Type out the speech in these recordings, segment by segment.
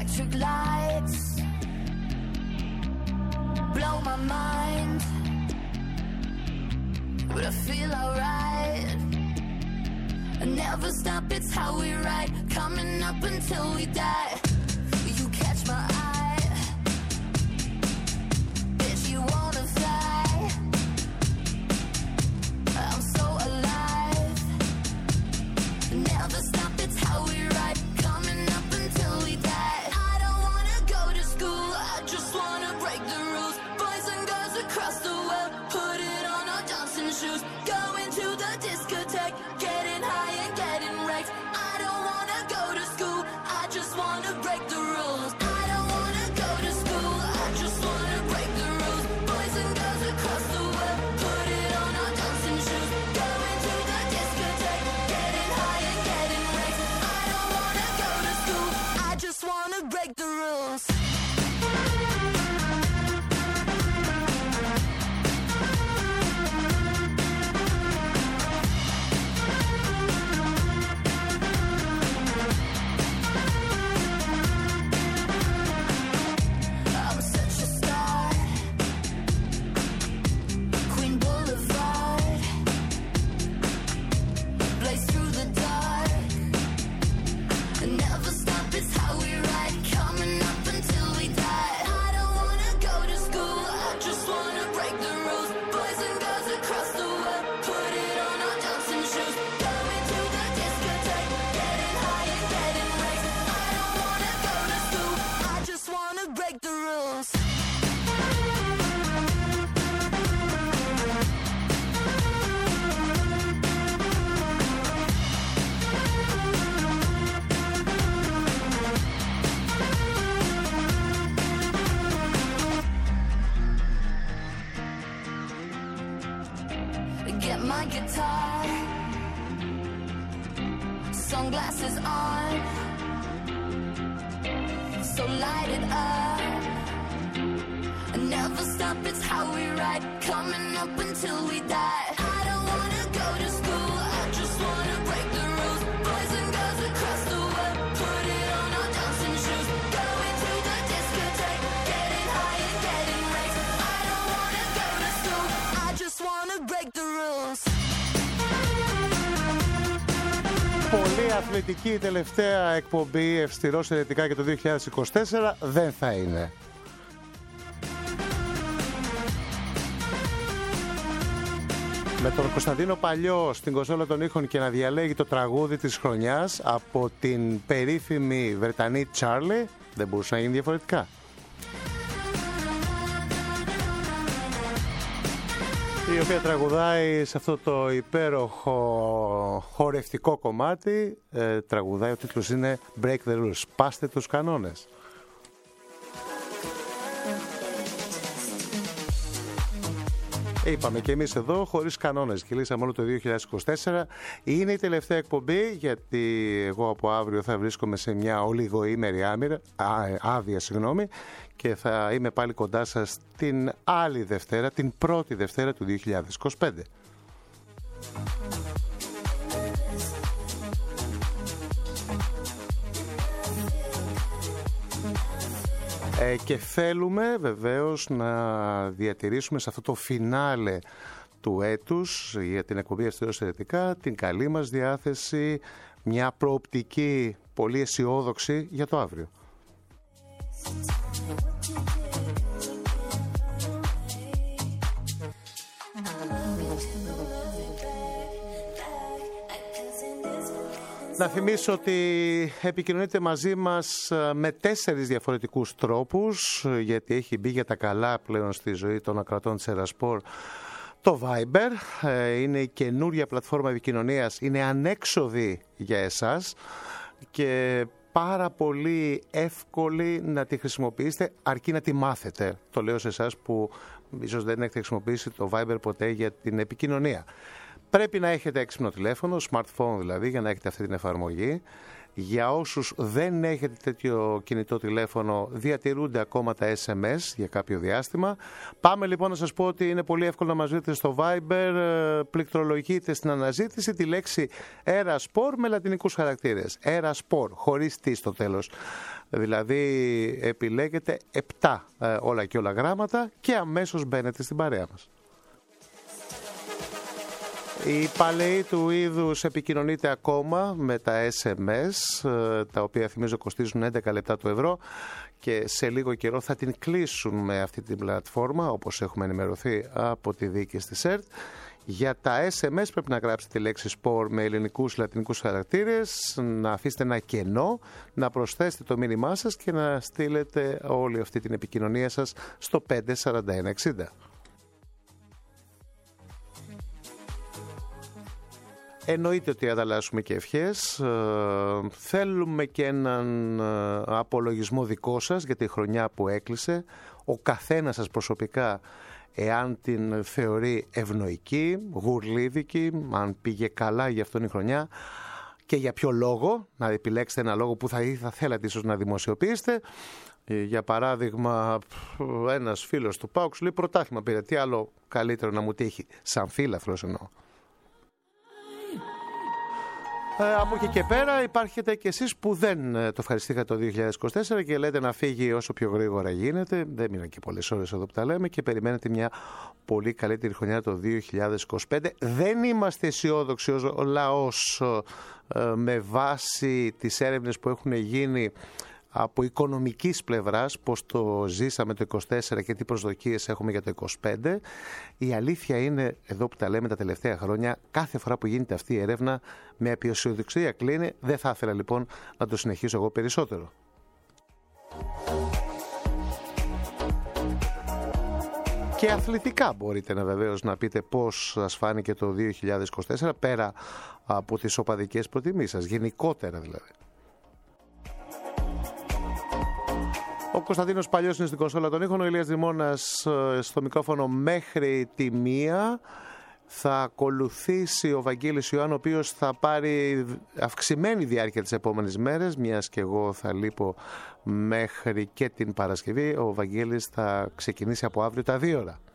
electric lights blow my mind, but I feel alright. I never stop, it's how we ride, coming up until we die. You catch my eye, bitch, you wanna fly. I'm so alive. Never stop, it's how we ride, coming up until we die. I don't wanna go to school, I just wanna break the rules. Boys and girls across the world, put it on our dancing shoes. Going to the discotheque, getting high and getting wrecked. I don't wanna go to school, I just wanna break the rules. I don't wanna go to school, I just wanna break the rules. Boys and girls across the world, put it on our dancing shoes. Going to the discotheque, getting high and getting wrecked. I don't wanna go to school, I just wanna break the rules. I'm such a star, Queen Boulevard, blaze through the dark, never stop, it's how we ride, coming up until we die. I don't wanna go to school, I just wanna break the rules. Boys and girls across the world, put it on our dancing shoes. Going to the discotheque, getting high and getting wrecked. I don't wanna go to school, I just wanna break the rules. Get my guitar, sunglasses on, so light it up. Never stop, it's how we ride, coming up until we die. I don't wanna go to school, I just wanna break the rules. Boys and girls across the world, put it on our dancing shoes. Going to the discotheque, getting high and getting wrecked. I don't wanna go to school, I just wanna break the rules. Πολύ αθλητική η τελευταία εκπομπή Ευστηρός Ερετικά για το 2024 δεν θα είναι. Με τον Κωνσταντίνο Παλιό στην κονσόλα των ήχων και να διαλέγει το τραγούδι της χρονιάς από την περίφημη Βρετανή Charlie, δεν μπορούσε να γίνει διαφορετικά. Η οποία τραγουδάει σε αυτό το υπέροχο χορευτικό κομμάτι, τραγουδάει, ο τίτλος είναι Break the Rules, σπάστε τους κανόνες. Είπαμε και εμείς εδώ χωρίς κανόνες, κυλήσαμε όλο το 2024. Είναι η τελευταία εκπομπή, γιατί εγώ από αύριο θα βρίσκομαι σε μια ολιγοήμερη άδεια, και θα είμαι πάλι κοντά σας την άλλη Δευτέρα, την πρώτη Δευτέρα του 2025. Και θέλουμε βεβαίως να διατηρήσουμε σε αυτό το φινάλε του έτους για την εκπομπή Ευστηρός Ερετικά την καλή μας διάθεση, μια προοπτική πολύ αισιόδοξη για το αύριο. Να θυμίσω ότι επικοινωνείτε μαζί μας με 4 διαφορετικούς τρόπους, γιατί έχει μπει για τα καλά πλέον στη ζωή των ακροατών της Ερασπορ το Viber. Είναι η καινούρια πλατφόρμα επικοινωνίας, είναι ανέξοδη για εσάς και πάρα πολύ εύκολη να τη χρησιμοποιήσετε, αρκεί να τη μάθετε. Το λέω σε εσάς που ίσως δεν έχετε χρησιμοποιήσει το Viber ποτέ για την επικοινωνία. Πρέπει να έχετε έξυπνο τηλέφωνο, smartphone δηλαδή, για να έχετε αυτή την εφαρμογή. Για όσους δεν έχετε τέτοιο κινητό τηλέφωνο, διατηρούνται ακόμα τα SMS για κάποιο διάστημα. Πάμε λοιπόν να σας πω ότι είναι πολύ εύκολο να μας βρείτε στο Viber. Πληκτρολογείτε στην αναζήτηση τη λέξη Eraspor με λατινικούς χαρακτήρες. Eraspor, χωρίς τι στο τέλος. Δηλαδή επιλέγετε 7 όλα και όλα γράμματα και αμέσως μπαίνετε στην παρέα μας. Οι παλαιοί του είδους επικοινωνείτε ακόμα με τα SMS, τα οποία θυμίζω κοστίζουν 11 λεπτά το ευρώ και σε λίγο καιρό θα την κλείσουν με αυτή την πλατφόρμα, όπως έχουμε ενημερωθεί από τη διοίκηση της ΕΡΤ. Για τα SMS πρέπει να γράψετε τη λέξη sport με ελληνικούς λατινικούς χαρακτήρες, να αφήσετε ένα κενό, να προσθέσετε το μήνυμά σας και να στείλετε όλη αυτή την επικοινωνία σας στο 54160. Εννοείται ότι ανταλλάσσουμε και ευχές. Θέλουμε και έναν απολογισμό δικό σας για τη χρονιά που έκλεισε. Ο καθένας σας προσωπικά, εάν την θεωρεί ευνοϊκή, γουρλίδικη, αν πήγε καλά για αυτόν η χρονιά και για ποιο λόγο, να επιλέξετε ένα λόγο που θα θέλατε ίσως να δημοσιοποιήσετε. Για παράδειγμα, ένας φίλος του ΠΑΟΚ σου λέει πρωτάθλημα πήρε, τι άλλο καλύτερο να μου τύχει, σαν φίλαθλος εννοώ. Από εκεί και πέρα υπάρχετε και εσείς που δεν το ευχαριστήκατε το 2024 και λέτε να φύγει όσο πιο γρήγορα γίνεται. Δεν μείναν και πολλές ώρες εδώ που τα λέμε και περιμένετε μια πολύ καλύτερη χρονιά το 2025. Δεν είμαστε αισιόδοξοι ως λαός με βάση τις έρευνες που έχουν γίνει από οικονομικής πλευράς, πώς το ζήσαμε το 24 και τι προσδοκίες έχουμε για το 25. Η αλήθεια είναι, εδώ που τα λέμε τα τελευταία χρόνια, κάθε φορά που γίνεται αυτή η έρευνα με απεισιοδοξία κλείνει. Δεν θα ήθελα λοιπόν να το συνεχίσω εγώ περισσότερο. Και αθλητικά μπορείτε να βεβαίως να πείτε πώς σας φάνηκε το 2024 πέρα από τις οπαδικές προτιμήσεις σας, γενικότερα δηλαδή. Ο Κωνσταντίνος Παλιός είναι στην κονσόλα των ήχων, ο Ηλίας Δημώνας στο μικρόφωνο μέχρι τη 1. Θα ακολουθήσει ο Βαγγέλης Ιωάννου, ο οποίος θα πάρει αυξημένη διάρκεια τις επόμενες μέρες, μιας και εγώ θα λείπω μέχρι και την Παρασκευή. Ο Βαγγέλης θα ξεκινήσει από αύριο τα 2 ώρα.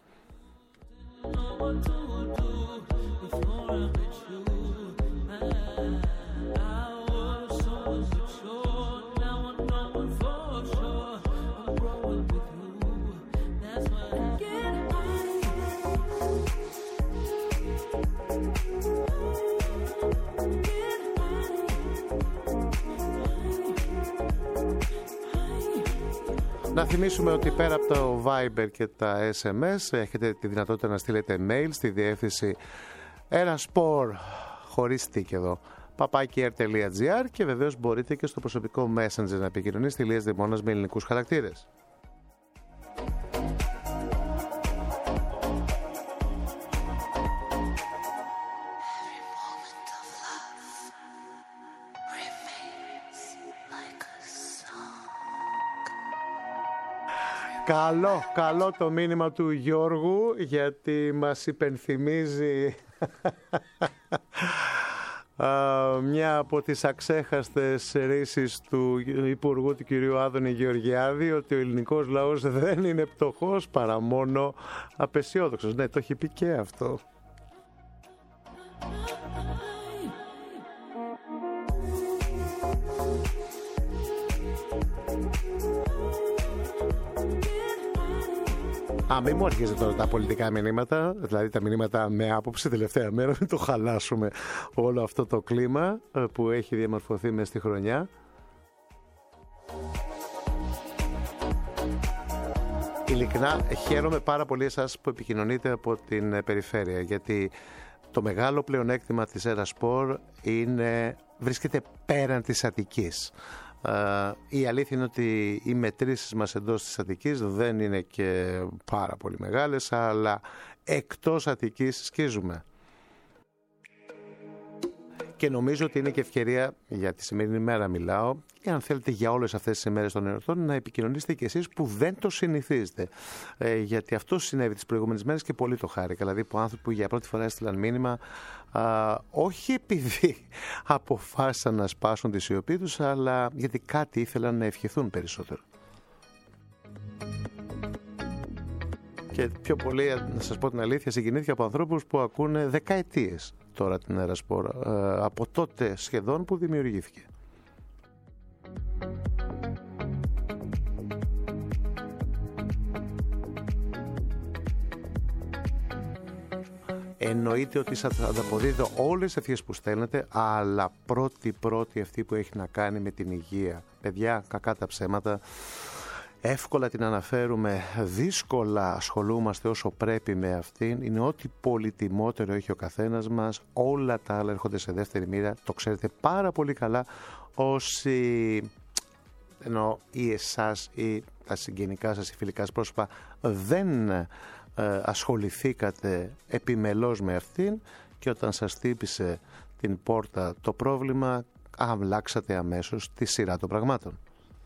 Να θυμίσουμε ότι πέρα από το Viber και τα SMS έχετε τη δυνατότητα να στείλετε mail στη διεύθυνση Eraspor, χωρίς τίκ εδώ, @air.gr και βεβαίως μπορείτε και στο προσωπικό Messenger να επικοινωνήσετε Ηλίας Δημώνας με ελληνικούς χαρακτήρες. Καλό το μήνυμα του Γιώργου, γιατί μας υπενθυμίζει μια από τις αξέχαστες ρίσεις του Υπουργού του κυρίου Άδωνη Γεωργιάδη, ότι ο ελληνικός λαός δεν είναι πτωχός παρά μόνο απεσιόδοξος. Ναι, το έχει πει και αυτό. Μην μου αρχίζετε τώρα τα πολιτικά μηνύματα, δηλαδή τα μηνύματα με άποψη τελευταία μέρα, μην το χαλάσουμε όλο αυτό το κλίμα που έχει διαμορφωθεί μες στη χρονιά. Ειλικρινά χαίρομαι πάρα πολύ εσάς που επικοινωνείτε από την περιφέρεια, γιατί το μεγάλο πλεονέκτημα της Eraspor βρίσκεται πέραν της Αττικής. Η αλήθεια είναι ότι οι μετρήσεις μας εντός της Αττικής δεν είναι και πάρα πολύ μεγάλες, αλλά εκτός Αττικής σκίζουμε. Και νομίζω ότι είναι και ευκαιρία, για τη σημερινή μέρα μιλάω, ή αν θέλετε για όλες αυτές τις ημέρες των εορτών, να επικοινωνήσετε κι εσείς που δεν το συνηθίζετε. Γιατί αυτό συνέβη τις προηγούμενες μέρες και πολύ το χάρηκα. Δηλαδή, που άνθρωποι που για πρώτη φορά έστειλαν μήνυμα, όχι επειδή αποφάσισαν να σπάσουν τη σιωπή τους, αλλά γιατί κάτι ήθελαν να ευχηθούν περισσότερο. Και πιο πολύ, να σας πω την αλήθεια, συγκινήθηκα από ανθρώπους που ακούνε δεκαετίες τώρα την Ερασπορ, από τότε σχεδόν που δημιουργήθηκε. Εννοείται ότι σας ανταποδίδω όλες τις ευχές που στέλνετε, αλλά πρώτη αυτή που έχει να κάνει με την υγεία. Παιδιά, κακά τα ψέματα. Εύκολα την αναφέρουμε, δύσκολα ασχολούμαστε όσο πρέπει με αυτήν. Είναι ό,τι πολυτιμότερο έχει ο καθένας μας. Όλα τα άλλα έρχονται σε δεύτερη μοίρα. Το ξέρετε πάρα πολύ καλά όσοι, εννοώ ή εσάς ή τα συγγενικά σας ή φιλικά σας πρόσωπα, δεν ασχοληθήκατε επιμελώς με αυτήν και όταν σας χτύπησε την πόρτα το πρόβλημα, αλλάξατε αμέσως τη σειρά των πραγμάτων.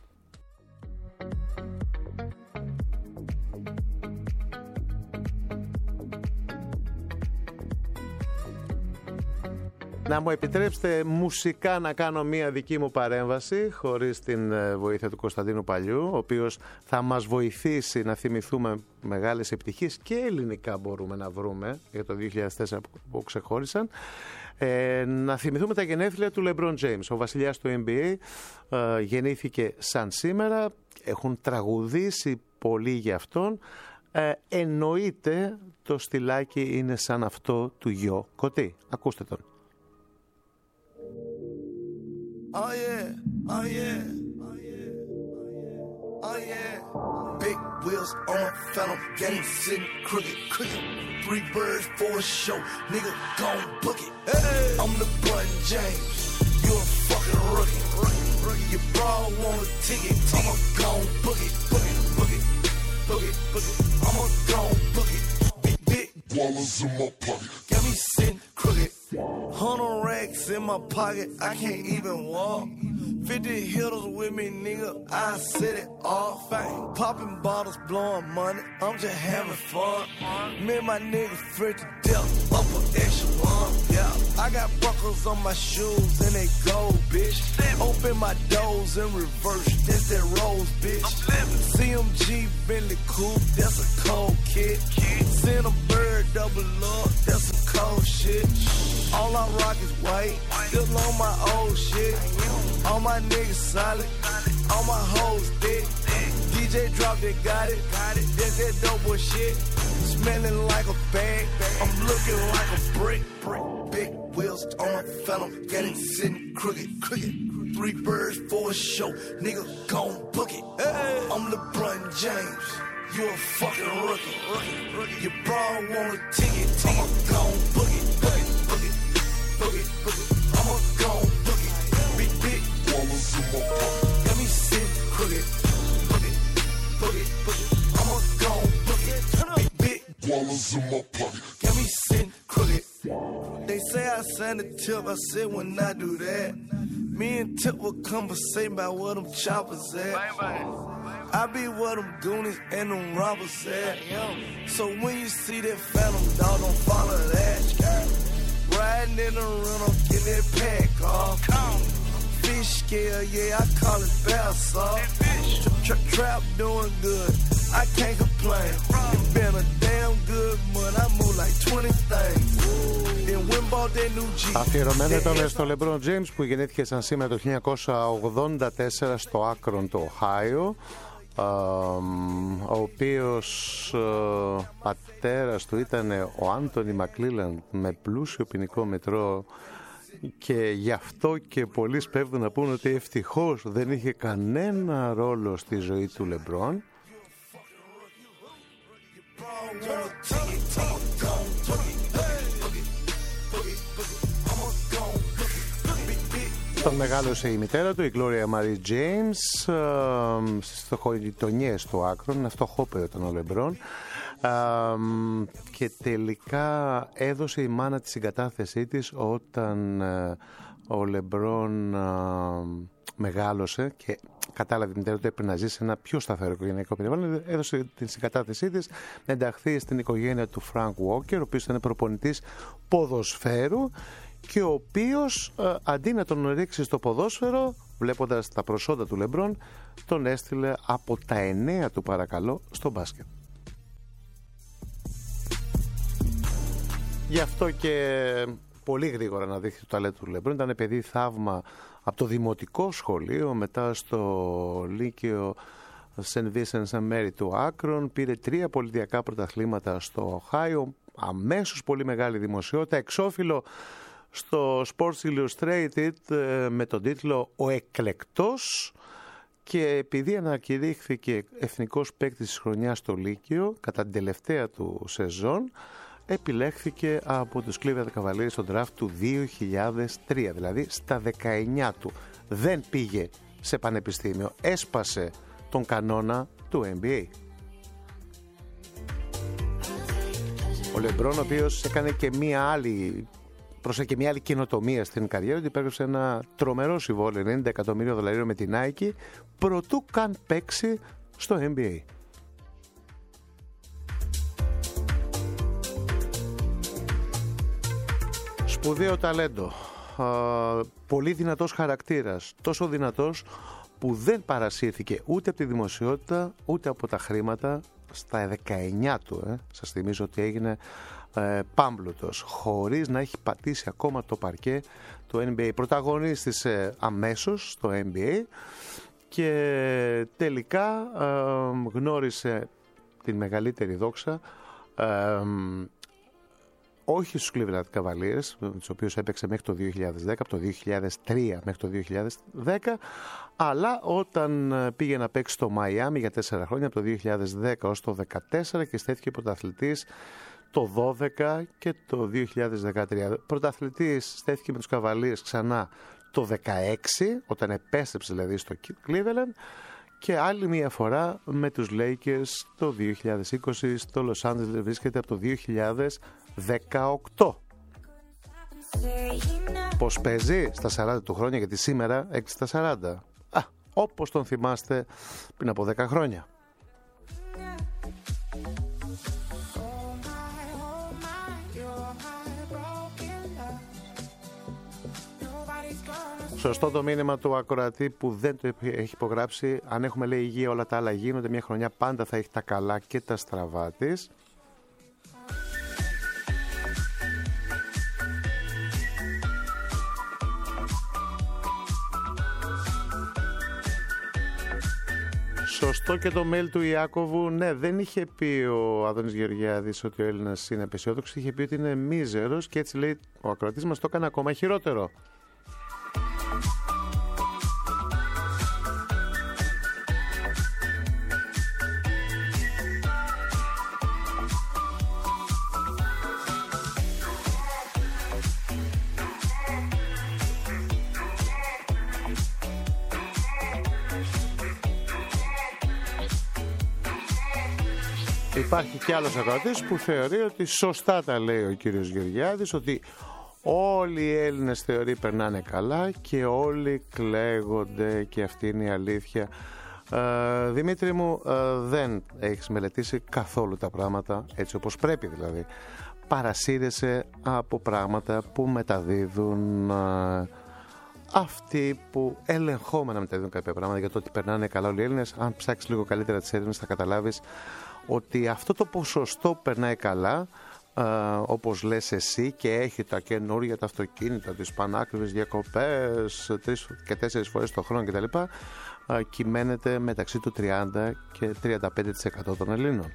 Να μου επιτρέψετε μουσικά να κάνω μία δική μου παρέμβαση χωρίς την βοήθεια του Κωνσταντίνου Παλιού, ο οποίος θα μας βοηθήσει να θυμηθούμε μεγάλες επιτυχίες και ελληνικά μπορούμε να βρούμε για το 2004 που ξεχώρισαν. Να θυμηθούμε τα γενέθλια του LeBron James, ο βασιλιάς του NBA. Γεννήθηκε σαν σήμερα, έχουν τραγουδήσει πολύ για αυτόν. Εννοείται το στυλάκι είναι σαν αυτό του Γιο Κωτή. Ακούστε τον. Oh yeah, oh yeah, oh yeah, oh yeah. Big wheels on a phantom, game sitting crooked. 3 birds for a show, nigga gon' book it. Hey. I'm LeBron James, you a fucking rookie. Your bra want a ticket, I'ma gon' book it. I'ma gon' book it. Big dollars in my pocket, got me sitting crooked. 100 racks in my pocket, I can't even walk. 50 hitters with me, nigga, I set it off. Popping bottles, blowing money, I'm just having fun. Me and my niggas fresh to death, up an echelon. Yeah, I got buckles on my shoes and they gold, bitch. Open my doors in reverse, that's that Rose, bitch. CMG Bentley Coupe, that's a cold kid. Send a bird, double up, that's some cold shit. All I rock is white, still on my old shit. All my niggas solid, all my hoes thick. DJ drop they got it, that's that dope boy shit. Smelling like a bag, I'm looking like a brick. Big wheels on my phantom, got it sitting crooked. 3 birds for a show, nigga gon' book it. I'm LeBron James, you a fucking rookie. Your bra want a ticket, I'ma gon' book it. I'ma gon' book it. Big dollars in my pocket, got me sitting crooked. I'ma gon' book it. Big dollars in my pocket, got me sitting crooked. They say I signed a tip, I said when I do that, me and Tip will conversate about where them choppers at. I be where them goonies and them robbers at. So when you see that phantom, dog, don't follow that. Riding in the rental, get that pack off. Fish scale, yeah, I call it bass off. Trap doing good, I can't complain. It been a damn good month, I move like 20 things. Then when bought that new Jeep. Αφιερωμένο ήταν στο LeBron James που γεννήθηκε σαν σήμερα το 1984 στο Άκρον, το Οχάιο. Ο οποίος πατέρας του ήταν ο Άντονι Μακλίλαντ με πλούσιο ποινικό μετρό και γι' αυτό και πολλοί σπέβδουν να πούν ότι ευτυχώς δεν είχε κανένα ρόλο στη ζωή του Λεμπρόν. Τον μεγάλωσε η μητέρα του, η Gloria Marie James, στο γειτονιές του Άκρον, φτωχόπαιο ήταν ο Λεμπρόν. Και τελικά έδωσε η μάνα τη συγκατάθεσή της όταν ο Λεμπρόν μεγάλωσε και κατάλαβε η μητέρα ότι έπρεπε να ζήσει σε ένα πιο σταθερό οικογενειακό περιβάλλον. Έδωσε την συγκατάθεσή της να ενταχθεί στην οικογένεια του Φρανκ Walker, ο οποίος ήταν προπονητής ποδοσφαίρου και ο οποίος αντί να τον ρίξει στο ποδόσφαιρο, βλέποντας τα προσόντα του Λεμπρόν, τον έστειλε από τα 9 του παρακαλώ στο μπάσκετ. Γι' αυτό και πολύ γρήγορα να δείχνει το ταλέντο του Λεμπρόν. Ήταν παιδί θαύμα από το δημοτικό σχολείο, μετά στο Λύκειο St. Vincent St. Mary του Άκρον, πήρε 3 πολιτιακά πρωταθλήματα στο Οχάιο, αμέσως πολύ μεγάλη δημοσιότητα, εξώφυλλο στο Sports Illustrated με τον τίτλο «Ο Εκλεκτός», και επειδή ανακηρύχθηκε εθνικός παίκτης της χρονιάς στο Λύκειο κατά την τελευταία του σεζόν, επιλέχθηκε από τους Cleveland Cavaliers στο draft του 2003, δηλαδή στα 19 του. Δεν πήγε σε πανεπιστήμιο, έσπασε τον κανόνα του NBA. Ο Λεμπρόν, ο οποίος έκανε και μία άλλη καινοτομία στην καριέρα, ότι υπέγραψε ένα τρομερό συμβόλαιο $90 εκατομμύρια με την Nike προτού καν παίξει στο NBA. Σπουδαίο ταλέντο, πολύ δυνατός χαρακτήρας, τόσο δυνατός που δεν παρασύρθηκε ούτε από τη δημοσιότητα ούτε από τα χρήματα στα 19 του. Σας θυμίζω ότι έγινε πάμπλουτος, χωρίς να έχει πατήσει ακόμα το παρκέ του NBA. Πρωταγωνίστησε αμέσως στο NBA και τελικά γνώρισε την μεγαλύτερη δόξα, όχι στους Cleveland Cavaliers, τους οποίους έπαιξε μέχρι το 2010, από το 2003 μέχρι το 2010, αλλά όταν πήγε να παίξει στο Μαϊάμι για 4 χρόνια, από το 2010 ως το 2014, και στέθηκε πρωταθλητής το 2012 και το 2013. Πρωταθλητής στέθηκε με τους Cavaliers ξανά το 2016, όταν επέστρεψε δηλαδή στο Cleveland, και άλλη μία φορά με τους Lakers το 2020 στο Los Angeles, βρίσκεται από το 2018. Πώς παίζει στα 40 του χρόνια, γιατί σήμερα 6 στα 40. Όπως τον θυμάστε πριν από 10 χρόνια. Σωστό το μήνυμα του ακροατή που δεν το έχει υπογράψει. Αν έχουμε, λέει, υγεία, όλα τα άλλα γίνονται. Μια χρονιά πάντα θα έχει τα καλά και τα στραβά της. Σωστό και το mail του Ιάκωβου. Ναι, δεν είχε πει ο Άδωνης Γεωργιάδης ότι ο Έλληνας είναι απεσιόδοξος. Είχε πει ότι είναι μίζερος και έτσι, λέει, ο ακροατής μας το έκανε ακόμα χειρότερο. Υπάρχει κι άλλος ακροατής που θεωρεί ότι σωστά τα λέει ο κύριος Γεωργιάδης, ότι όλοι οι Έλληνες θεωρεί περνάνε καλά και όλοι κλαίγονται, και αυτή είναι η αλήθεια. Δημήτρη μου, δεν έχεις μελετήσει καθόλου τα πράγματα έτσι όπως πρέπει, δηλαδή. Παρασύρεσαι από πράγματα που μεταδίδουν αυτοί που ελεγχόμενα μεταδίδουν κάποια πράγματα για το ότι περνάνε καλά όλοι οι Έλληνες. Αν ψάξεις λίγο καλύτερα τις έρευνες θα καταλάβεις ότι αυτό το ποσοστό περνάει καλά, όπως λες εσύ, και έχει τα καινούργια τα αυτοκίνητα, τις πανάκριβες διακοπές 3 και 4 φορές το χρόνο κτλ, κυμαίνεται μεταξύ του 30 και 35% των Ελλήνων.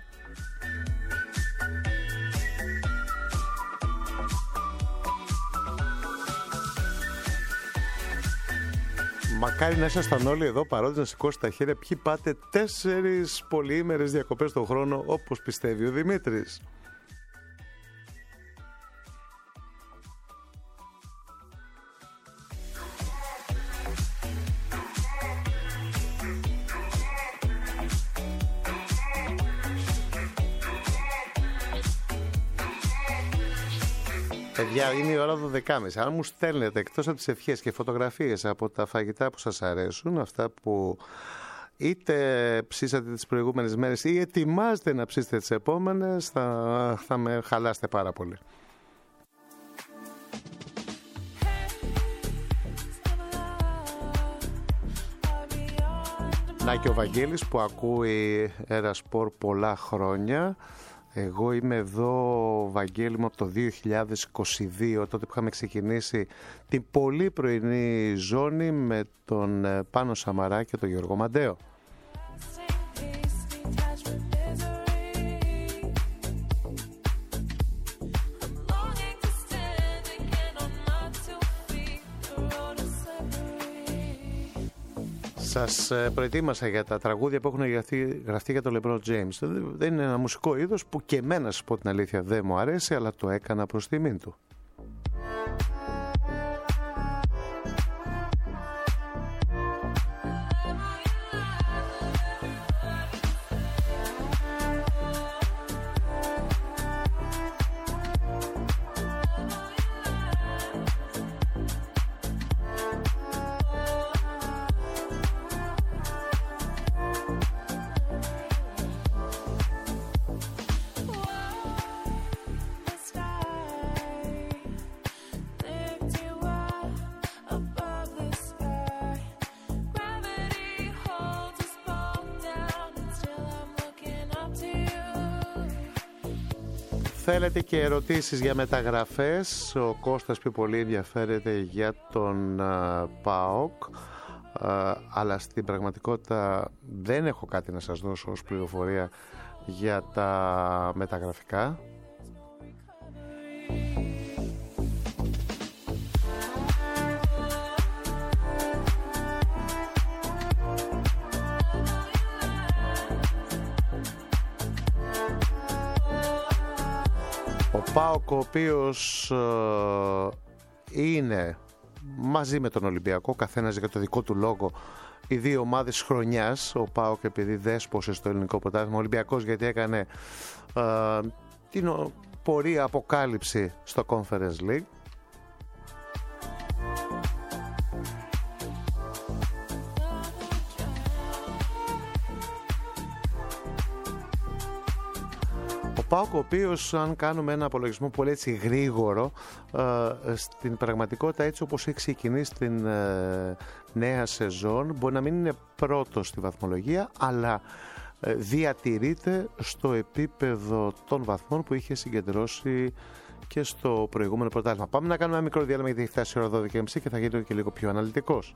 Μακάρι να ήσασταν όλοι εδώ παρόντες, να σηκώσετε τα χέρια ποιοι πάτε 4 πολυήμερες διακοπές τον χρόνο, όπως πιστεύει ο Δημήτρης. Παιδιά, είναι η ώρα 12.30. Αν μου στέλνετε εκτός από τις ευχές και φωτογραφίες από τα φαγητά που σας αρέσουν, αυτά που είτε ψήσατε τις προηγούμενες μέρες ή ετοιμάζετε να ψήσετε τις επόμενες, θα με χαλάσετε πάρα πολύ. Να και ο Βαγγέλης που ακούει Ερασπορ πολλά χρόνια. Εγώ είμαι εδώ, Βαγγέλη μου, από το 2022, τότε που είχαμε ξεκινήσει την πολύ πρωινή ζώνη με τον Πάνο Σαμαρά και τον Γιώργο Μαντέο. Σας προετοίμασα για τα τραγούδια που έχουν γραφτεί για τον LeBron James. Δεν είναι ένα μουσικό είδος που και εμένα, σας πω την αλήθεια, δεν μου αρέσει, αλλά το έκανα προς τιμήν του. Θέλετε και ερωτήσεις για μεταγραφές. Ο Κώστας πιο πολύ ενδιαφέρεται για τον ΠΑΟΚ, αλλά στην πραγματικότητα δεν έχω κάτι να σας δώσω ως πληροφορία για τα μεταγραφικά. Ο ΠΑΟΚ, ο οποίος είναι μαζί με τον Ολυμπιακό, καθένας για το δικό του λόγο, οι δύο ομάδες χρονιάς. Ο ΠΑΟΚ επειδή δέσπωσε στο ελληνικό πρωτάθλημα, ο Ολυμπιακός γιατί έκανε την πορεία αποκάλυψη στο Conference League. Ο ΠΑΟΚ, ο οποίος, αν κάνουμε ένα απολογισμό πολύ έτσι γρήγορο, στην πραγματικότητα έτσι όπως έχει ξεκινήσει την νέα σεζόν, μπορεί να μην είναι πρώτος στη βαθμολογία, αλλά διατηρείται στο επίπεδο των βαθμών που είχε συγκεντρώσει και στο προηγούμενο πρωτάθλημα. Πάμε να κάνουμε ένα μικρό διάλειμμα γιατί έχει φτάσει η ώρα 12.30 και θα γίνω και λίγο πιο αναλυτικός.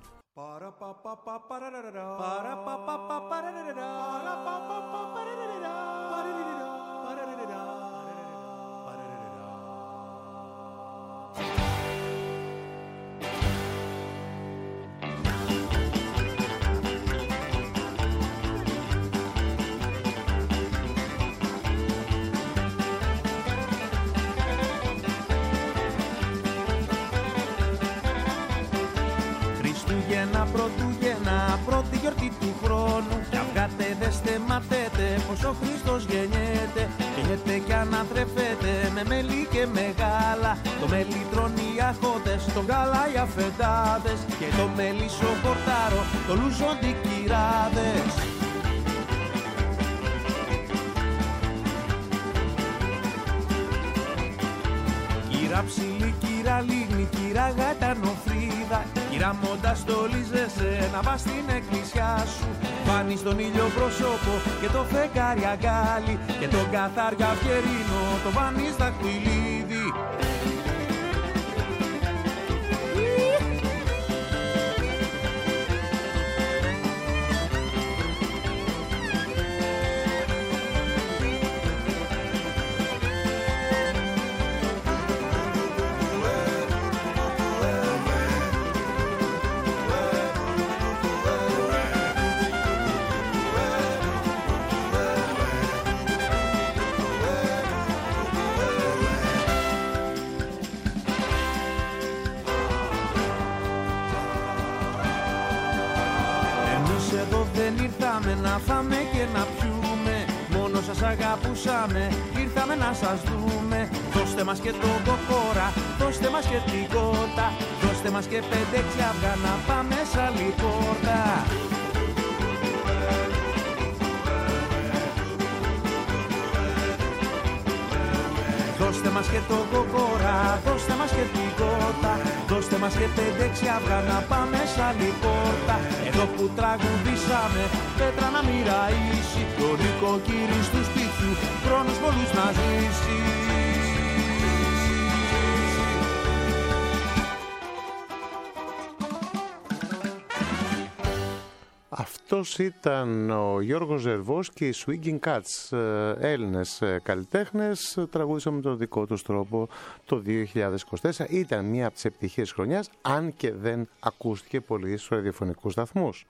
Πρωτούγεννα, πρώτη γιορτή του χρόνου. Για βγάτε, δέστε, μαθαίτε πως ο Χριστός γεννιέται. Γεννιέται κι ανατρεφέται με μέλι και μεγάλα. Το μέλι τρώνε οι αχώντες, το γάλα οι αφεντάδες. Και το μέλι σοκορτάρο, το λούζονται οι κυράδες. Κύρα ψηλή, κύρα λίγνη, κύρα γατανοφρίδα. Κύρα μόντα στολίζεσαι να πας στην εκκλησιά σου. Φάνεις τον ήλιο πρόσωπο και το φεγγάρι αγκάλι. Και τον καθάρια αυγερίνο το βάνεις δαχτυλίδι. Να φάμε και να πιούμε. Μόνο σας αγαπούσαμε, ήρθαμε να σας δούμε. Δώστε Δώστε μας και το κοκόρα, δώστε μας και την κότα, δώστε μας και 5-6 αυγά να πάμε σ' άλλη πόρτα. Δώστε μας και το κοκόρα, δώστε μας και την κότα, δώστε μας και 5-6 αυγά να πάμε σ' άλλη πόρτα. Εδώ που τραγουδήσαμε, πέτρα να μοιραήσει, το νοικοκύρι του σπιτιού, χρόνους πολλούς να ζήσει. Αυτός ήταν ο Γιώργος Ζερβός και οι Swinging Cats, Έλληνες καλλιτέχνες, τραγούδισαν με τον δικό τους τρόπο το 2024. Ήταν μία από τις επιτυχίες χρονιάς, αν και δεν ακούστηκε πολύ στους ραδιοφωνικούς σταθμούς.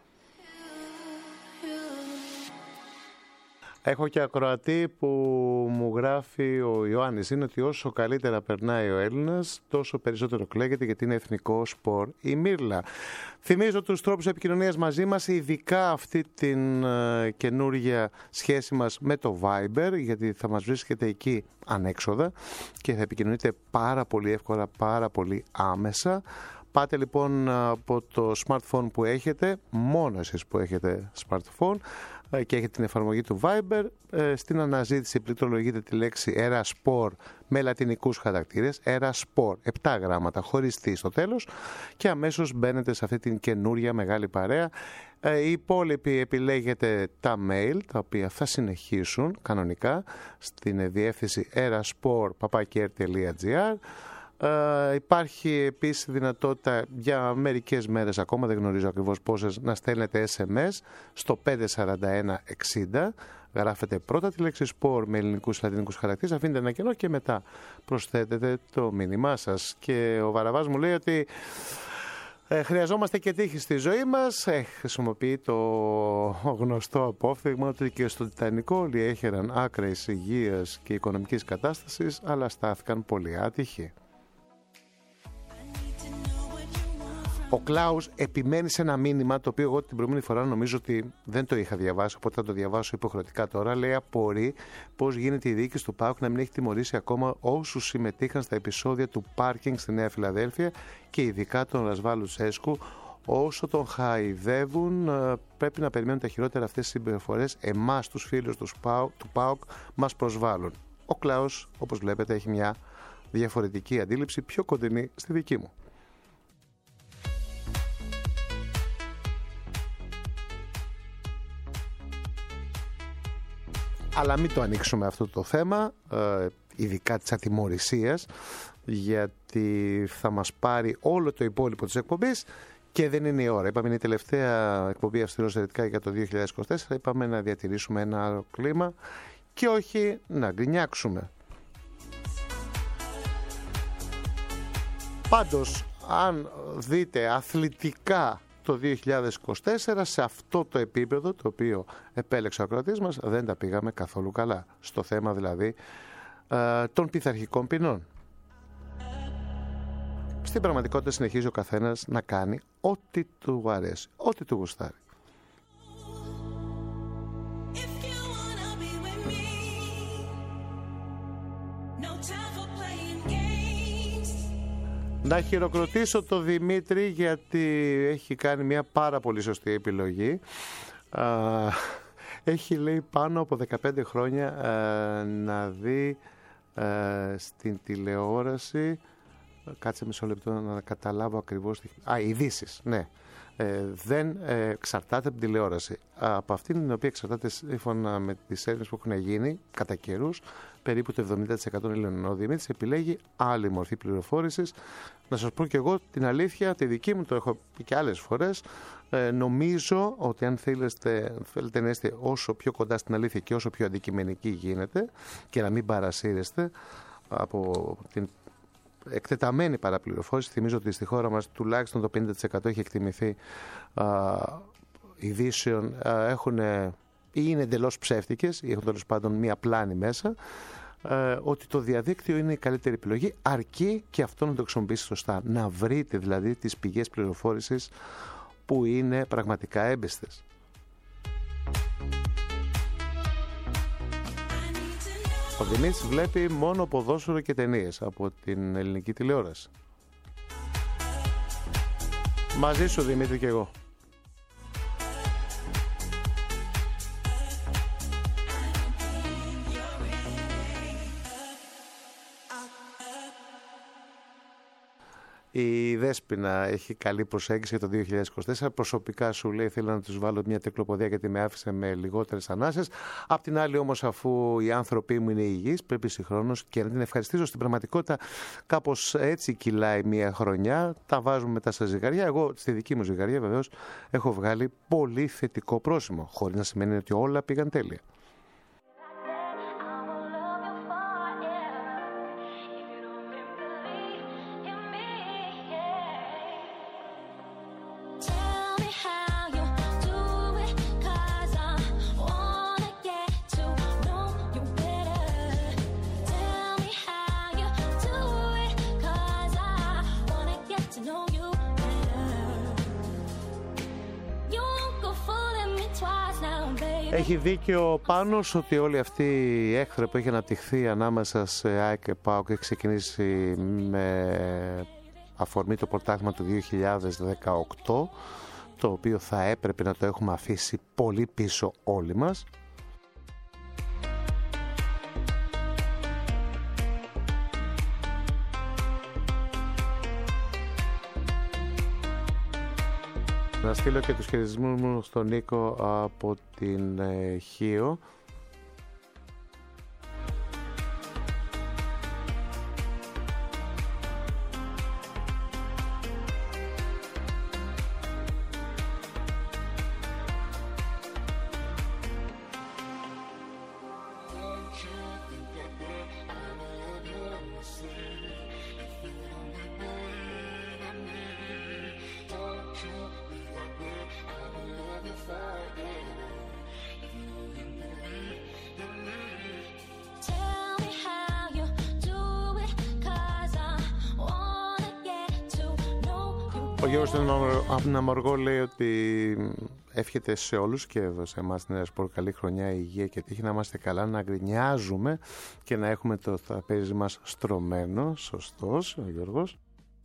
Έχω και ακροατή που μου γράφει ο Ιωάννης, είναι ότι όσο καλύτερα περνάει ο Έλληνας, τόσο περισσότερο κλαίγεται, γιατί είναι εθνικό σπορ η μύρλα. Θυμίζω τους τρόπους επικοινωνίας μαζί μας, ειδικά αυτή την καινούργια σχέση μας με το Viber, γιατί θα μας βρίσκεται εκεί ανέξοδα και θα επικοινωνείτε πάρα πολύ εύκολα, πάρα πολύ άμεσα. Πάτε λοιπόν από το smartphone που έχετε, μόνο εσείς που έχετε smartphone και έχετε την εφαρμογή του Viber, στην αναζήτηση πληκτρολογείτε τη λέξη Eraspor με λατινικούς χαρακτήρες, Eraspor, 7 γράμματα χωρίς τι στο τέλος, και αμέσως μπαίνετε σε αυτή την καινούρια μεγάλη παρέα. Οι υπόλοιποι επιλέγετε τα mail, τα οποία θα συνεχίσουν κανονικά στην διεύθυνση eraspor@r.gr. Υπάρχει επίσης δυνατότητα για μερικές μέρες ακόμα, δεν γνωρίζω ακριβώς πόσες, να στέλνετε SMS στο 54160. Γράφετε πρώτα τη λέξη σπορ με ελληνικούς λατινικούς χαρακτήρες, αφήνετε ένα κενό και μετά προσθέτετε το μήνυμά σας. Και ο Βαραβάς μου λέει ότι χρειαζόμαστε και τύχη στη ζωή μας. Χρησιμοποιεί το γνωστό απόφθεγμα ότι και στο Τιτανικό όλοι έχεραν άκρες υγείας και οικονομικής κατάστασης, αλλά στάθηκαν πολύ άτυχοι. Ο Κλάους επιμένει σε ένα μήνυμα, το οποίο εγώ την προηγούμενη φορά νομίζω ότι δεν το είχα διαβάσει, οπότε θα το διαβάσω υποχρεωτικά τώρα. Λέει: απορεί πώς γίνεται η διοίκηση του ΠΑΟΚ να μην έχει τιμωρήσει ακόμα όσους συμμετείχαν στα επεισόδια του πάρκινγκ στη Νέα Φιλαδέλφια και ειδικά τον Ρασβάλ Λουτσέσκου. Όσο τον χαϊδεύουν, πρέπει να περιμένουν τα χειρότερα αυτές τις συμπεριφορές. Εμάς, τους φίλους του ΠΑΟΚ, μας προσβάλλουν. Ο Κλάους, όπως βλέπετε, έχει μια διαφορετική αντίληψη, πιο κοντινή στη δική μου. Αλλά μην το ανοίξουμε αυτό το θέμα, ειδικά της ατιμωρησίας, γιατί θα μας πάρει όλο το υπόλοιπο της εκπομπής και δεν είναι η ώρα. Είπαμε, είναι η τελευταία εκπομπή αυστηρός ερετικά για το 2024. Είπαμε να διατηρήσουμε ένα άλλο κλίμα και όχι να γκρινιάξουμε. Πάντως, αν δείτε αθλητικά το 2024, σε αυτό το επίπεδο το οποίο επέλεξε ο ακροατής μας, δεν τα πήγαμε καθόλου καλά. Στο θέμα δηλαδή των πειθαρχικών ποινών. Στην πραγματικότητα συνεχίζει ο καθένας να κάνει ό,τι του αρέσει, ό,τι του γουστάρει. Να χειροκροτήσω τον Δημήτρη, γιατί έχει κάνει μια πάρα πολύ σωστή επιλογή. Έχει, λέει, πάνω από 15 χρόνια να δει στην τηλεόραση, κάτσε μισό λεπτό να καταλάβω ακριβώς, ειδήσεις, ναι. Δεν εξαρτάται από την τηλεόραση. Από αυτήν την οποία εξαρτάται, σύμφωνα με τις έρευνες που έχουν γίνει κατά καιρούς, περίπου το 70% των Ελλήνων. Ο Δημήτρης επιλέγει άλλη μορφή πληροφόρησης. Να σας πω και εγώ την αλήθεια, τη δική μου, το έχω πει και άλλες φορές. Νομίζω ότι αν θέλετε να είστε όσο πιο κοντά στην αλήθεια και όσο πιο αντικειμενικοί γίνεται και να μην παρασύρεστε από την εκτεταμένη παραπληροφόρηση. Θυμίζω ότι στη χώρα μας τουλάχιστον το 50% έχει εκτιμηθεί ειδήσεων ή είναι εντελώς ψεύτικες ή έχουν τέλος πάντων μία πλάνη μέσα, ότι το διαδίκτυο είναι η καλύτερη επιλογή, αρκεί και αυτό να το χρησιμοποιήσει σωστά. Να βρείτε δηλαδή τις πηγές πληροφόρησης που είναι πραγματικά έμπιστες. Ο Δημήτρης βλέπει μόνο ποδόσφαιρο και ταινίες από την ελληνική τηλεόραση. Μαζί σου Δημήτρη και εγώ. Η Δέσποινα έχει καλή προσέγγιση για το 2024. Προσωπικά σου λέει θέλω να τους βάλω μια τεκλοποδία γιατί με άφησε με λιγότερες ανάσες. Απ' την άλλη όμως αφού οι άνθρωποι μου είναι υγιείς πρέπει συγχρόνως και να την ευχαριστήσω. Στην πραγματικότητα κάπως έτσι κυλάει μια χρονιά. Τα βάζουμε μετά στα ζυγαριά. Εγώ στη δική μου ζυγαριά βεβαίως έχω βγάλει πολύ θετικό πρόσημο. Χωρίς να σημαίνει ότι όλα πήγαν τέλεια. Έχει δίκιο Πάνος ότι όλη αυτή η έχθρα που έχει αναπτυχθεί ανάμεσα σε ΑΕΚ και ΠΑΟΚ έχει ξεκινήσει με αφορμή το πρωτάθλημα του 2018, το οποίο θα έπρεπε να το έχουμε αφήσει πολύ πίσω όλοι μας. Να στείλω και τους χειρισμούς μου στον Νίκο από την Χίο. Ο Γιώργος από την Αμοργό λέει ότι εύχεται σε όλους και εδώ σε εμάς την Ερασπορ καλή χρονιά, υγεία και τύχη, να είμαστε καλά, να γκρινιάζουμε και να έχουμε το τραπέζι μας στρωμένο. Σωστός ο Γιώργος.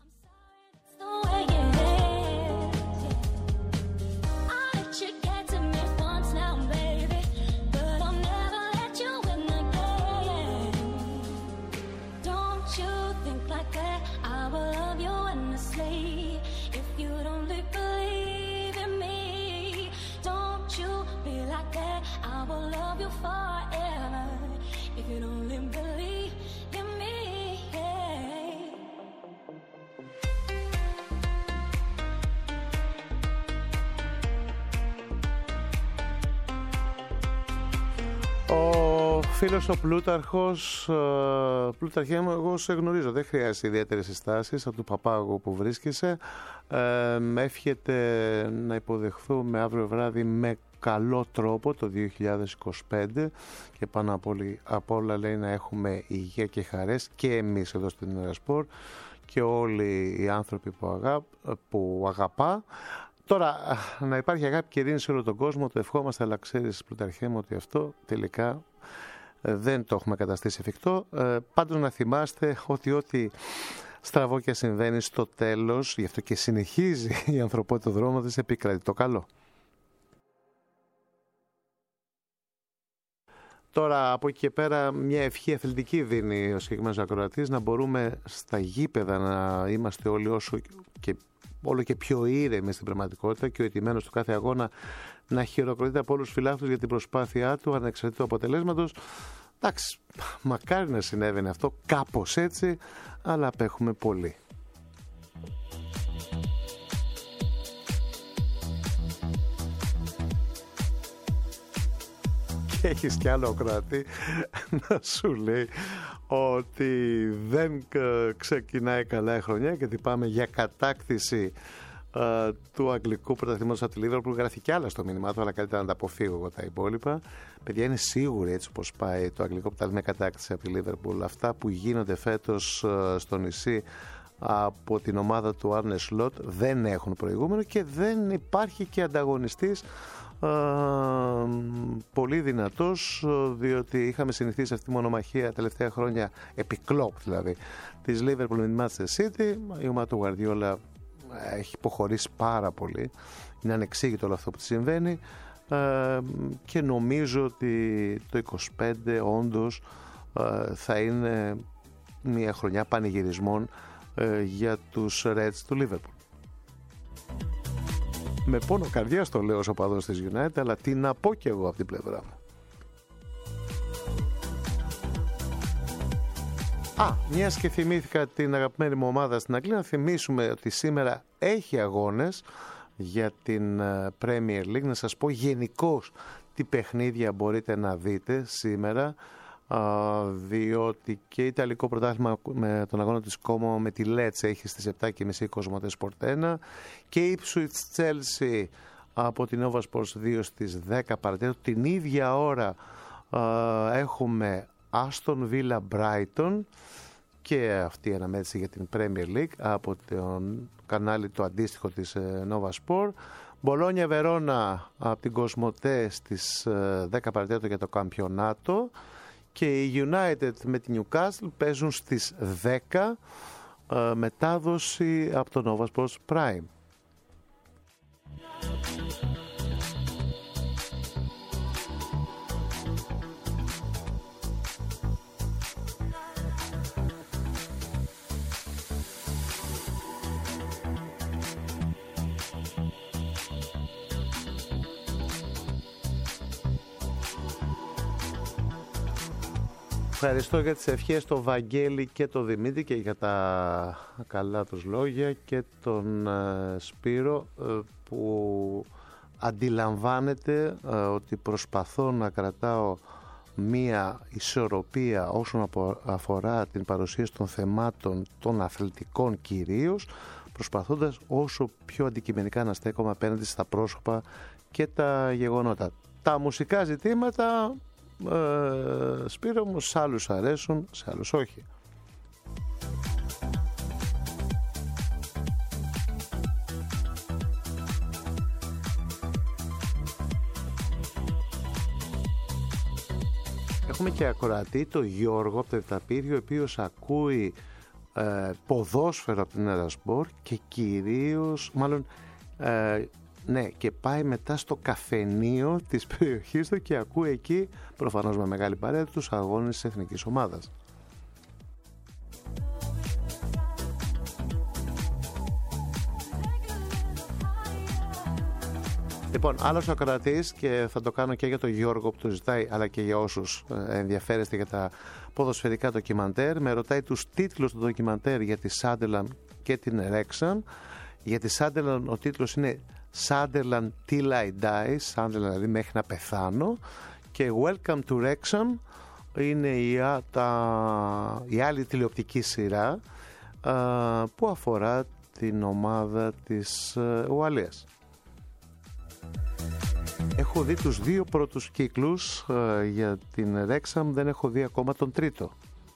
Ο φίλος ο Πλούταρχος, Πλούταρχέ μου, εγώ σε γνωρίζω, δεν χρειάζεται ιδιαίτερες συστάσεις από του Παπάγου που βρίσκεσαι. Εύχεται να υποδεχθούμε αύριο βράδυ με καλό τρόπο το 2025 και πάνω απ' όλα λέει να έχουμε υγεία και χαρές και εμείς εδώ στην Ερασπορ και όλοι οι άνθρωποι που αγαπά. Τώρα, να υπάρχει αγάπη και ειρήνη σε όλο τον κόσμο, το ευχόμαστε, αλλά ξέρεις Πλουταρχέ μου ότι αυτό τελικά δεν το έχουμε καταστήσει εφικτό. Πάντως να θυμάστε ότι ό,τι στραβό και συμβαίνει στο τέλος, γι' αυτό και συνεχίζει η ανθρωπότητα δρόμο της, επικρατεί το καλό. Τώρα από εκεί και πέρα μια ευχή αθλητική δίνει ο συγκεκριμένος ακροατής, να μπορούμε στα γήπεδα να είμαστε όλοι όλο και πιο ήρεμοι στην πραγματικότητα και ο ηττημένος του κάθε αγώνα να χειροκροτείται από όλους τους φιλάθλους για την προσπάθειά του ανεξαρτήτου αποτελέσματος. Εντάξει, μακάρι να συνέβαινε αυτό κάπως έτσι, αλλά απέχουμε πολύ. Και έχεις κι άλλο ακροατή να σου λέει ότι δεν ξεκινάει καλά η χρονιά και ότι πάμε για κατάκτηση του αγγλικού πρωταθλήματος από τη Λίβερπουλ. Γράφει κι άλλα στο μήνυμά του, αλλά καλύτερα να τα αποφύγω εγώ τα υπόλοιπα. Παιδιά, είναι σίγουροι έτσι όπως πάει το αγγλικό πρωτάθλημα με κατάκτηση από τη Λίβερπουλ. Αυτά που γίνονται φέτος στο νησί από την ομάδα του Άρνε Σλοτ δεν έχουν προηγούμενο και δεν υπάρχει και ανταγωνιστής Πολύ δυνατός, διότι είχαμε συνηθίσει αυτή τη μονομαχία τελευταία χρόνια, επί κλόπ δηλαδή, της Liverpool με τη Manchester City. Η ομάδα του Guardiola έχει υποχωρήσει πάρα πολύ, είναι ανεξήγητο όλο αυτό που συμβαίνει, και νομίζω ότι το 25 όντως θα είναι μια χρονιά πανηγυρισμών για τους Reds του Liverpool. Με πόνο καρδιάς το λέω ως οπαδός της United, αλλά τι να πω κι εγώ από την πλευρά μου. Μιας και θυμήθηκα την αγαπημένη μου ομάδα στην Αγγλία, να θυμίσουμε ότι σήμερα έχει αγώνες για την Premier League. Να σας πω γενικώς τι παιχνίδια μπορείτε να δείτε σήμερα, διότι και Ιταλικό πρωτάθλημα με τον αγώνα της Como με τη Lecce έχει στις 7.30 Κοσμοτέ Sport 1, και η Ipswich Chelsea από την Nova Sports 2 στις 10 παρατέταρτο. Την ίδια ώρα έχουμε Aston Villa Brighton, και αυτή η αναμέτρηση για την Premier League από τον κανάλι το αντίστοιχο της Nova Sport. Μπολόνια Βερόνα από την Κοσμοτέ στις 10 παρατέταρτο για το καμπιονάτο, και η United με την Newcastle παίζουν στις 10, μετάδοση από το Nova Sports Prime. Ευχαριστώ για τις ευχές το Βαγγέλη και το Δημήτρη και για τα καλά τους λόγια, και τον Σπύρο που αντιλαμβάνεται ότι προσπαθώ να κρατάω μία ισορροπία όσον αφορά την παρουσίαση των θεμάτων των αθλητικών κυρίως, προσπαθώντας όσο πιο αντικειμενικά να στέκομαι απέναντι στα πρόσωπα και τα γεγονότα. Τα μουσικά ζητήματα, Σπύρο μου, σε άλλους αρέσουν, σε άλλους όχι. Έχουμε και ακροατή το Γιώργο από το Επταπύριο, ο οποίος ακούει ποδόσφαιρο από την Ερασπορ και κυρίως, ναι, και πάει μετά στο καφενείο της περιοχής του και ακούει εκεί, προφανώς με μεγάλη παρέα, τους αγώνες της εθνικής ομάδας. Λοιπόν, άλλος ακροατής, και θα το κάνω και για τον Γιώργο που το ζητάει, αλλά και για όσους ενδιαφέρεστε για τα ποδοσφαιρικά ντοκιμαντέρ, με ρωτάει τους τίτλους του ντοκιμαντέρ για τη Sunderland και την Wrexham. Για τη Sunderland ο τίτλος είναι Sunderland Till I Die, Sunderland δηλαδή μέχρι να πεθάνω, και Welcome to Wrexham είναι η άλλη τηλεοπτική σειρά που αφορά την ομάδα της Ουαλίας. Έχω δει τους δύο πρώτους κύκλους για την Wrexham, δεν έχω δει ακόμα τον τρίτο.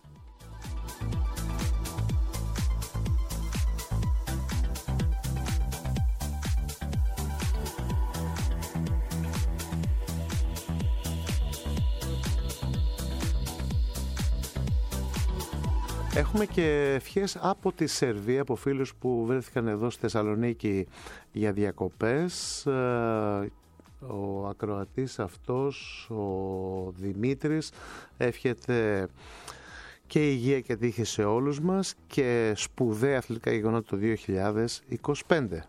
Έχουμε και ευχές από τη Σερβία, από φίλους που βρέθηκαν εδώ στη Θεσσαλονίκη για διακοπές. Ο ακροατής αυτός, ο Δημήτρης, εύχεται και υγεία και τύχη σε όλους μας και σπουδαία αθλητικά γεγονότα το 2025.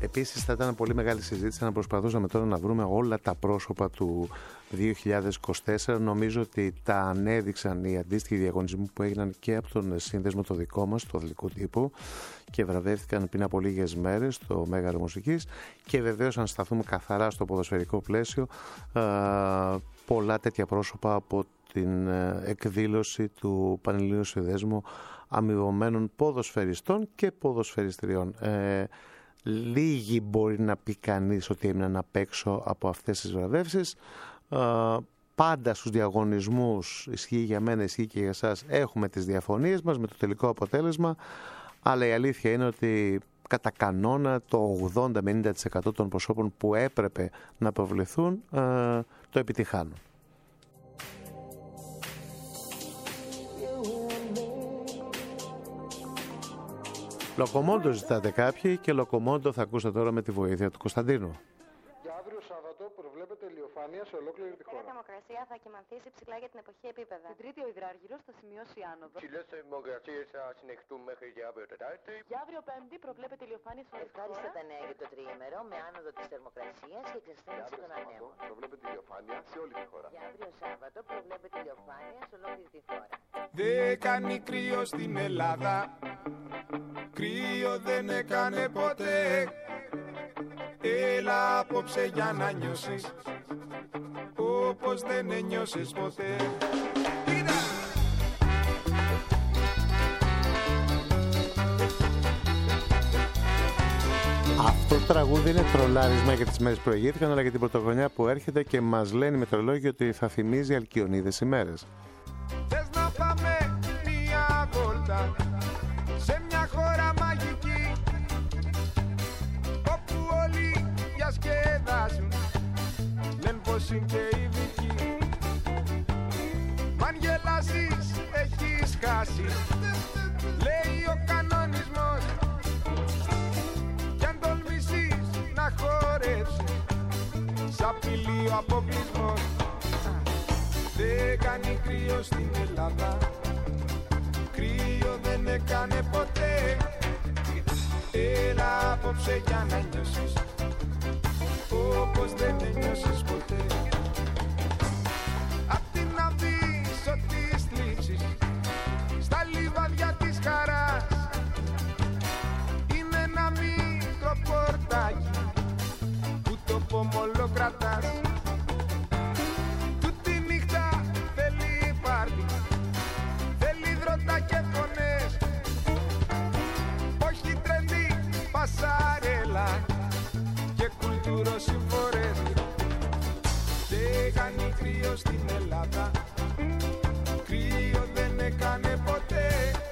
Επίσης θα ήταν πολύ μεγάλη συζήτηση να προσπαθούσαμε τώρα να βρούμε όλα τα πρόσωπα του 2024. Νομίζω ότι τα ανέδειξαν οι αντίστοιχοι διαγωνισμοί που έγιναν και από τον σύνδεσμο το δικό μας, του αθλητικού τύπου, και βραβεύτηκαν πριν από λίγες μέρες στο Μέγαρο Μουσικής. Και βεβαίως, αν σταθούμε καθαρά στο ποδοσφαιρικό πλαίσιο, πολλά τέτοια πρόσωπα από την εκδήλωση του Πανελληνίου Συνδέσμου Αμοιβωμένων Ποδοσφαιριστών και Ποδοσφαιριστριών. Λίγοι μπορεί να πει κανείς ότι έμειναν απ' έξω από αυτές τις βραβεύσεις. Πάντα στους διαγωνισμούς, ισχύει για μένα, ισχύει και για εσάς, έχουμε τις διαφωνίες μας με το τελικό αποτέλεσμα, αλλά η αλήθεια είναι ότι κατά κανόνα το 80 με 90% των προσώπων που έπρεπε να προβληθούν το επιτυχάνουν. Λοκομόντο ζητάτε κάποιοι και Λοκομόντο θα ακούσετε τώρα με τη βοήθεια του Κωνσταντίνου. Για αύριο Σάββατο προβλέπεται ηλιοφάνεια σε ολόκληρη τη χώρα. Η θερμοκρασία θα κυμανθήσει ψηλά για την εποχή επίπεδα. Την Τρίτη ο υδράργυρος θα σημειώσει άνοδο. Ψηλές θερμοκρασίες θα συνεχτούν μέχρι και αύριο Τετάρτη. Για αύριο Πέμπτη προβλέπεται ηλιοφάνεια σε όλη τη χώρα. Ευχάριστα τα νέα για το τριήμερο με άνοδο της θερμοκρασίας και εξασθένηση των ανέμων. Προβλέπεται ηλιοφάνεια σε όλη τη χώρα. Για αύριο Σάββατο προβλέπεται ηλιοφάνεια σε ολόκληρη τη χώρα. Δεν κάνει κρύο στην Ελλάδα, κρύο δεν έκανε ποτέ. Έλα απόψε για να νιώσεις όπως δεν ένιωσες ποτέ. Αυτό το τραγούδι είναι τρολάρισμα για τις μέρες που προηγήθηκαν, αλλά για την πρωτοχρονιά που έρχεται, και μας λένε οι μετεωρολόγοι ότι θα θυμίζει Αλκιονίδες ημέρες. Θες να πάμε μια βόλτα σε μια χώρα μαγική, όπου όλοι διασκεδάζουν, λένε πως είναι και ειδικοί. Μ' αν γελάσεις έχεις χάσει, λέει ο κανονισμός, κι αν τολμήσεις να χορέψεις, σ' απειλεί ο αποκλεισμός. Δεν κάνει κρύο στην Ελλάδα, κρύο δεν έκανε ποτέ. Έλα απόψε για να νιώσεις όπως δεν ένιωσες ποτέ. Απ' την Αβύσσο της θλίψης στα λιβάδια της χαράς είναι ένα μικρό πορτάκι που το πομολό κρατάς. Και φωνές, όχι τρελή πασαρέλα και κουλτουροσυμφορές. Δεν κάνει κρύο στην Ελλάδα, κρύο δεν έκανε ποτέ.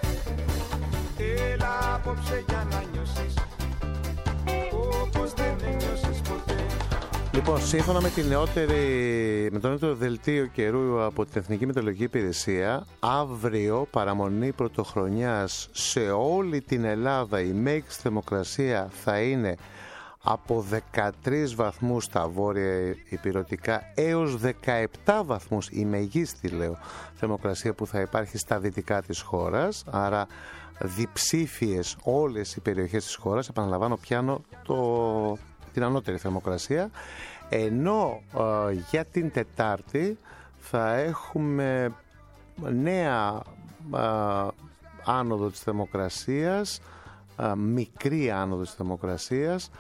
Έλα απόψε για να νιώσεις όπως δεν ένιωσες ποτέ. Λοιπόν, σύμφωνα με το νέο δελτίο καιρού από την Εθνική Μετεωρολογική Υπηρεσία, αύριο, παραμονή πρωτοχρονιάς, σε όλη την Ελλάδα η μέγιστη θερμοκρασία θα είναι από 13 βαθμούς στα βόρεια ηπειρωτικά έως 17 βαθμούς, η μεγίστη λέω θερμοκρασία που θα υπάρχει στα δυτικά της χώρας, άρα διψήφιες όλες οι περιοχές της χώρας. Επαναλαμβάνω, πιάνω την ανώτερη θερμοκρασία, ενώ για την Τετάρτη θα έχουμε νέα άνοδο της θερμοκρασίας, μικρή άνοδο της θερμοκρασίας,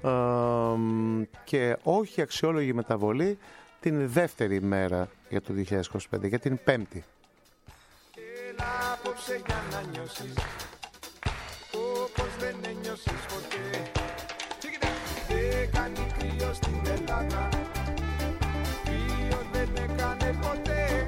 και όχι αξιόλογη μεταβολή την δεύτερη μέρα για το 2025, για την Πέμπτη. Έλα απόψε για να νιώσεις όπως δεν ένιωσες ποτέ. Δεν κάνει κρύο στην Ελλάδα, κρύο δεν έκανε ποτέ.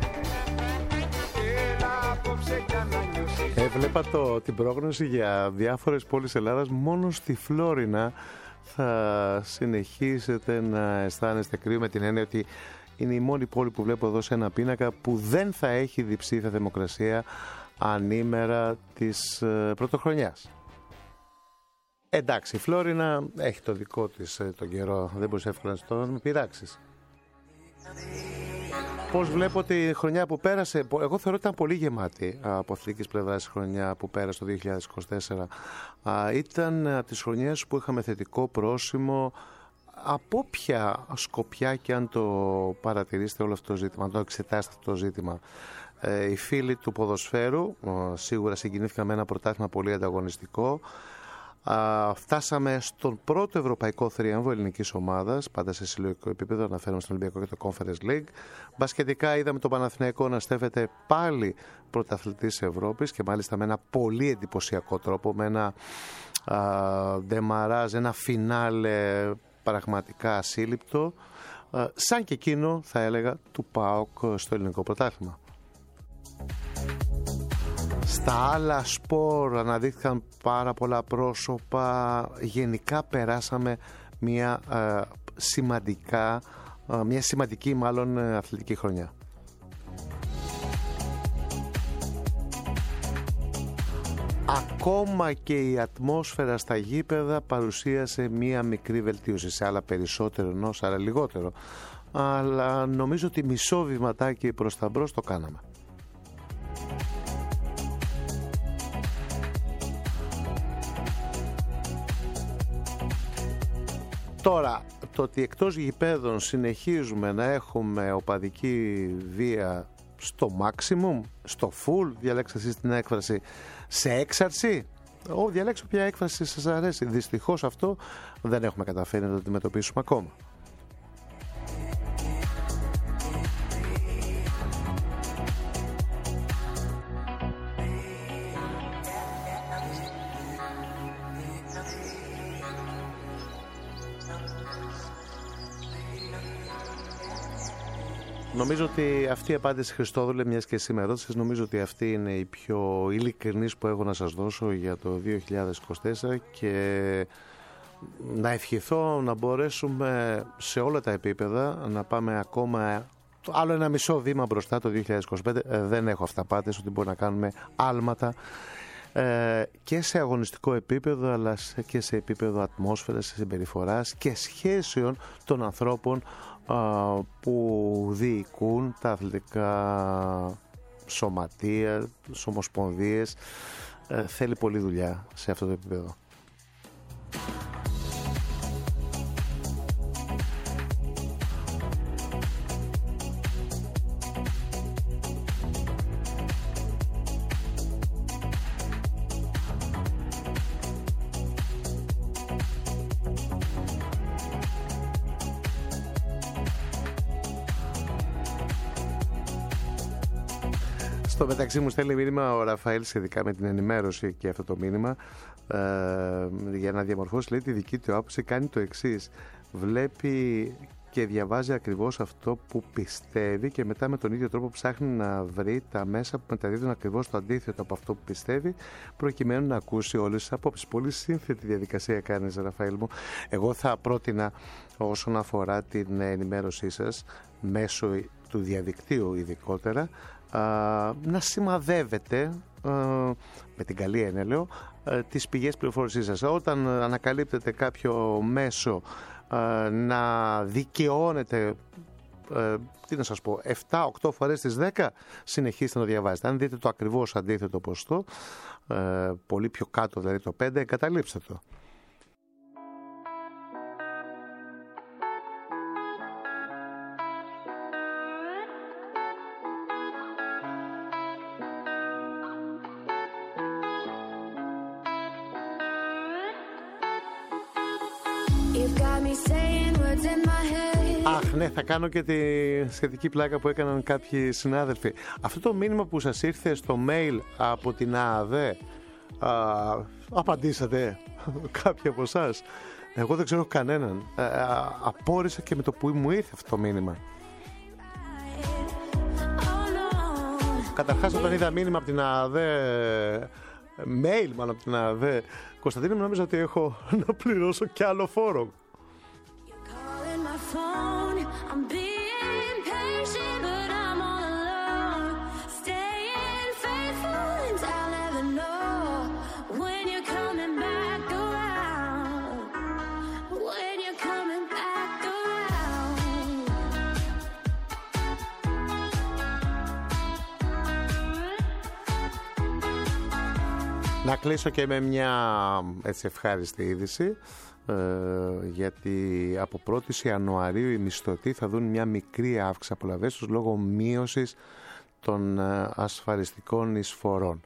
Έλα απόψε για να νιώσεις. Έβλεπα την πρόγνωση για διάφορες πόλεις Ελλάδας. Μόνο στη Φλόρινα θα συνεχίσετε να αισθάνεστε κρύο, με την έννοια ότι είναι η μόνη πόλη που βλέπω εδώ σε ένα πίνακα που δεν θα έχει διψήφια θερμοκρασία ανήμερα της πρωτοχρονιάς. Εντάξει, η Φλόρινα έχει το δικό της τον καιρό, δεν μπορείς εύκολα να το πειράξεις. Πώς βλέπω τη χρονιά που πέρασε? Εγώ θεωρώ ότι ήταν πολύ γεμάτη από αθλητικής πλευράς η χρονιά που πέρασε το 2024. Ήταν από τις χρονιές που είχαμε θετικό πρόσημο από όποια σκοπιά και αν το παρατηρήσετε όλο αυτό το ζήτημα, αν το εξετάσετε αυτό το ζήτημα. Οι φίλοι του ποδοσφαίρου σίγουρα συγκινήθηκαν με ένα πρωτάθλημα πολύ ανταγωνιστικό. Φτάσαμε στον πρώτο ευρωπαϊκό θρίαμβο ελληνικής ομάδας, πάντα σε συλλογικό επίπεδο, αναφέρομαι στον Ολυμπιακό και το Conference League. Μπασκετικά είδαμε τον Παναθηναϊκό να στέφεται πάλι πρωταθλητής Ευρώπης και μάλιστα με ένα πολύ εντυπωσιακό τρόπο, με ένα ντεμαράζ, ένα φινάλε πραγματικά ασύλληπτο, σαν και εκείνο θα έλεγα του ΠΑΟΚ στο ελληνικό πρωτάθλημα. Στα άλλα σπορ αναδείχθηκαν πάρα πολλά πρόσωπα. Γενικά περάσαμε μια σημαντική αθλητική χρονιά. Ακόμα και η ατμόσφαιρα στα γήπεδα παρουσίασε μια μικρή βελτίωση. Σε άλλα περισσότερο, ενώ σε άλλα λιγότερο. Αλλά νομίζω ότι μισό βηματάκι προς τα μπρος το κάναμε. Τώρα, το ότι εκτός γηπέδων συνεχίζουμε να έχουμε οπαδική βία στο maximum, στο full, διαλέξτε εσείς την έκφραση, σε έξαρση, διαλέξτε ποια έκφραση σας αρέσει. Δυστυχώς αυτό δεν έχουμε καταφέρει να το αντιμετωπίσουμε ακόμα. Νομίζω ότι αυτή η απάντηση, Χριστόδουλε, μιας και εσύ με ρώτησες, νομίζω ότι αυτή είναι η πιο ειλικρινής που έχω να σας δώσω για το 2024 και να ευχηθώ να μπορέσουμε σε όλα τα επίπεδα να πάμε ακόμα άλλο ένα μισό βήμα μπροστά το 2025. Δεν έχω αυταπάτες ότι μπορεί να κάνουμε άλματα και σε αγωνιστικό επίπεδο αλλά και σε επίπεδο ατμόσφαιρας, συμπεριφοράς και σχέσεων των ανθρώπων που διοικούν τα αθλητικά σωματεία, ομοσπονδίες. Θέλει πολλή δουλειά σε αυτό το επίπεδο. Στο μεταξύ μου στέλνει μήνυμα ο Ραφαήλ σχετικά με την ενημέρωση και αυτό το μήνυμα για να διαμορφώσει, λέει, τη δική του άποψη. Κάνει το εξής: βλέπει και διαβάζει ακριβώς αυτό που πιστεύει και μετά με τον ίδιο τρόπο ψάχνει να βρει τα μέσα που μεταδίδουν ακριβώς το αντίθετο από αυτό που πιστεύει, προκειμένου να ακούσει όλες τις απόψεις. Πολύ σύνθετη διαδικασία κάνεις, Ραφαήλ μου. Εγώ θα πρότεινα, όσον αφορά την ενημέρωσή σας μέσω του διαδικτύου ειδικότερα, να σημαδεύετε με την καλή έννοια, λέω, τις πηγές πληροφόρησής σας. Όταν ανακαλύπτετε κάποιο μέσο να δικαιώνεται, τι να σας πω, 7-8 φορές στις 10, συνεχίστε να διαβάζετε. Αν δείτε το ακριβώς αντίθετο ποσοστό, πολύ πιο κάτω, δηλαδή το 5, εγκαταλείψτε το. Αχ, ναι, θα κάνω και τη σχετική πλάκα που έκαναν κάποιοι συνάδελφοι. Αυτό το μήνυμα που σας ήρθε στο mail από την ΑΑΔ, απαντήσατε κάποιοι από εσάς? Εγώ δεν ξέρω κανέναν. Απόρρισα και με το που μου ήρθε αυτό το μήνυμα. Καταρχάς, όταν είδα μήνυμα από την ΑΑΔ, mail μάλλον από την ΑΑΔ, Κωνσταντίνε, μου νόμιζα ότι έχω να πληρώσω κι άλλο φόρο. Να κλείσω και με μια έτσι ευχάριστη είδηση, γιατί από 1η Ιανουαρίου οι μισθωτοί θα δουν μια μικρή αύξηση απολαβές τους λόγω μείωσης των ασφαλιστικών εισφορών.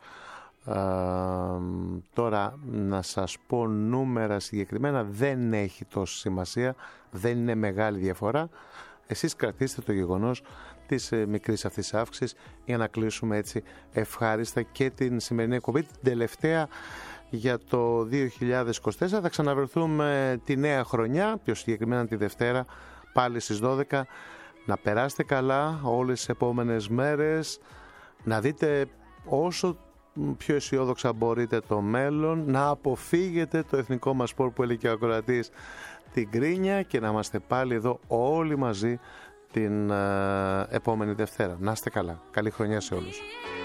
Τώρα να σας πω νούμερα συγκεκριμένα δεν έχει τόσο σημασία, δεν είναι μεγάλη διαφορά. Εσείς κρατήστε το γεγονός της μικρής αυτής αύξησης για να κλείσουμε έτσι ευχάριστα και την σημερινή εκπομπή, την τελευταία για το 2024. Θα ξαναβρεθούμε τη νέα χρονιά, πιο συγκεκριμένα τη Δευτέρα, πάλι στις 12. Να περάσετε καλά όλες τις επόμενες μέρες, να δείτε όσο πιο αισιόδοξα μπορείτε το μέλλον, να αποφύγετε το εθνικό μας σπορ που έλεγε και ο ακροατής, την κρίνια, και να είμαστε πάλι εδώ όλοι μαζί την επόμενη Δευτέρα. Να είστε καλά. Καλή χρονιά σε όλους.